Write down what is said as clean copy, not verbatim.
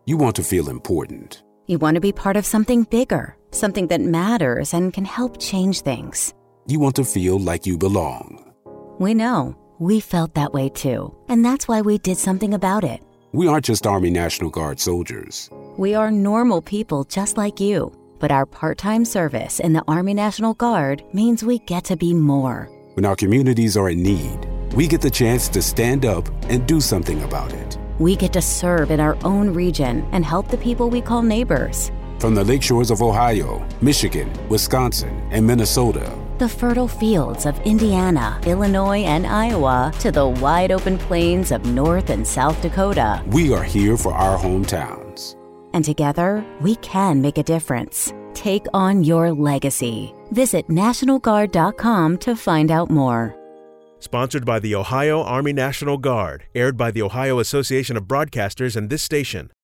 You want to feel important. You want to be part of something bigger, something that matters and can help change things. You want to feel like you belong. We know. We felt that way too. And that's why we did something about it. We aren't just Army National Guard soldiers. We are normal people just like you. But our part-time service in the Army National Guard means we get to be more. When our communities are in need, we get the chance to stand up and do something about it. We get to serve in our own region and help the people we call neighbors. From the lakeshores of Ohio, Michigan, Wisconsin, and Minnesota, the fertile fields of Indiana, Illinois, and Iowa, to the wide open plains of North and South Dakota, we are here for our hometowns. And together, we can make a difference. Take on your legacy. Visit NationalGuard.com to find out more. Sponsored by the Ohio Army National Guard. Aired by the Ohio Association of Broadcasters and this station.